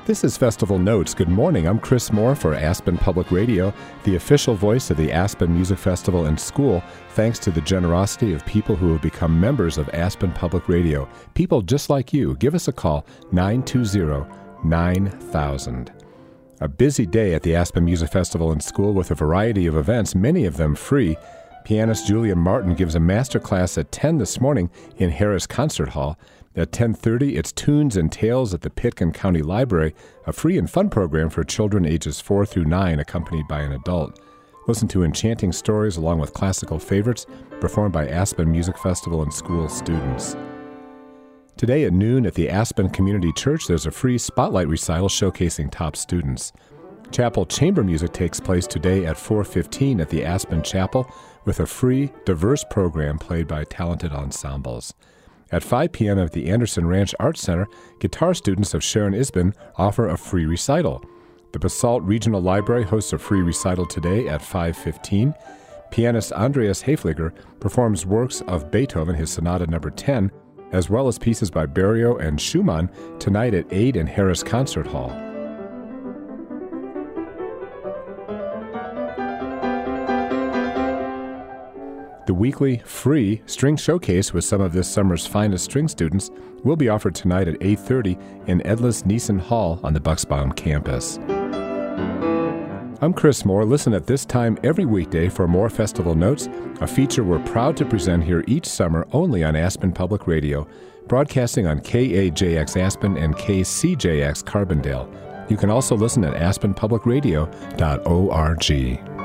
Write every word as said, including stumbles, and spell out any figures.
This is Festival Notes. Good morning. I'm Chris Moore for Aspen Public Radio, the official voice of the Aspen Music Festival and School, thanks to the generosity of people who have become members of Aspen Public Radio. People just like you. Give us a call, nine two zero, nine thousand. A busy day at the Aspen Music Festival and School with a variety of events, many of them free. Pianist Julia Martin gives a master class at ten this morning in Harris Concert Hall. At ten thirty, it's Tunes and Tales at the Pitkin County Library, a free and fun program for children ages four through nine accompanied by an adult. Listen to enchanting stories along with classical favorites performed by Aspen Music Festival and School students. Today at noon at the Aspen Community Church, there's a free spotlight recital showcasing top students. Chapel chamber music takes place today at four fifteen at the Aspen Chapel with a free, diverse program played by talented ensembles. At five p.m. at the Anderson Ranch Arts Center, guitar students of Sharon Isbin offer a free recital. The Basalt Regional Library hosts a free recital today at five fifteen. Pianist Andreas Hefliger performs works of Beethoven, his Sonata Number ten, as well as pieces by Berio and Schumann tonight at eight in Harris Concert Hall. The weekly free string showcase with some of this summer's finest string students will be offered tonight at eight thirty in Edlis Neeson Hall on the Bucksbaum campus. I'm Chris Moore. Listen at this time every weekday for more Festival Notes, a feature we're proud to present here each summer only on Aspen Public Radio, broadcasting on K A J X Aspen and K C J X Carbondale. You can also listen at aspen public radio dot org.